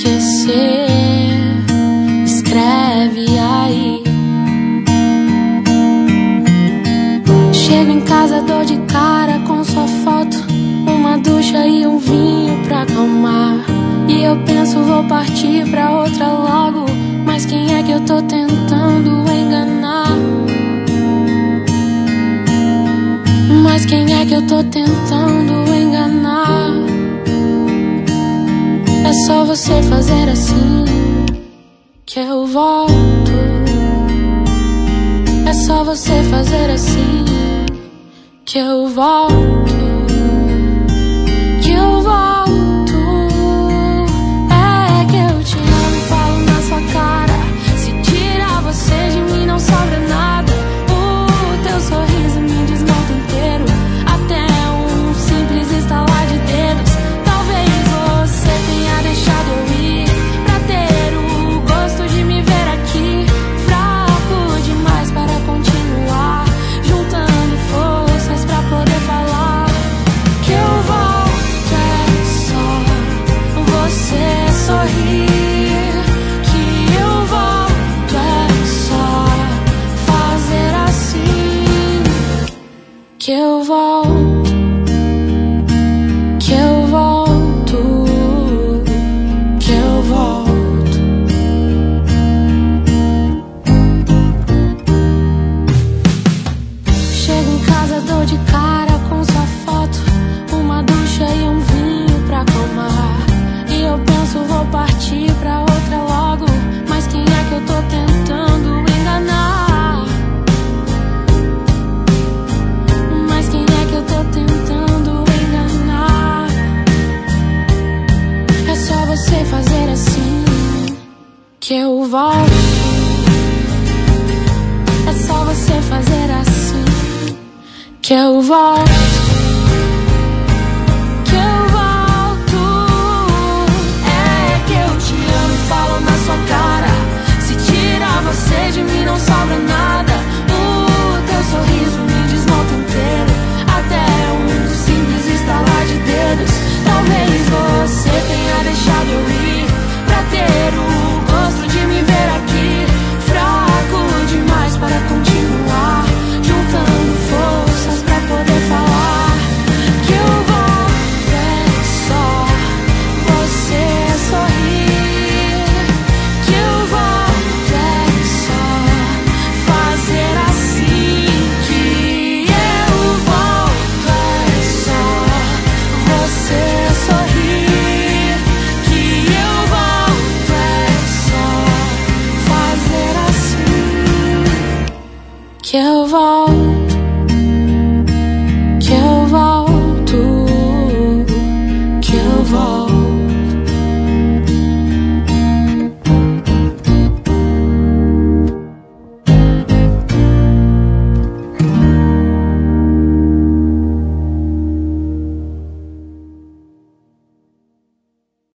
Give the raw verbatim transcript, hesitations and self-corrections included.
esquecer, escreve aí. Chego em casa, dou de cara com sua foto, uma ducha e um vinho pra acalmar. E eu penso, vou partir pra outra logo, mas quem é que eu tô tentando enganar? Mas quem é que eu tô tentando enganar? É só você fazer assim que eu volto. É só você fazer assim que eu volto. Que eu volto. É que eu te amo e falo na sua cara. Se tirar você de mim não sobra nada. O teu sorriso me desmonta inteiro, até um simples estalar de dedos. Talvez você tenha deixado eu ir pra ter o gosto de me ver aqui, fraco demais para continuar, juntando forças pra poder falar. Que eu volto é só você sorrir. Que eu volto é só fazer assim. Que eu volto. Que eu volto. Que eu volto. Chego em casa, dou de cara com sua foto, uma ducha e um vinho pra acalmar. E eu penso, vou partir pra outra logo, mas quem é que eu tô tentando enganar? Mas quem é que eu tô tentando enganar? É só você fazer assim que eu volto. É só você fazer assim que eu volto. Que eu volto. É que eu te amo e falo na sua cara. Se tirar você de mim não sobra nada. O teu sorriso me desmonta inteiro, até um simples estalar de dedos. Talvez você tenha deixado eu ir pra ter o gosto de me ver aqui, fraco demais para continuar, juntando forças pra poder falar. Que eu volto é só você sorrir. Que eu volto é só fazer assim. Que eu volto é só você sorrir. Que eu volto é só fazer assim. Que eu volto.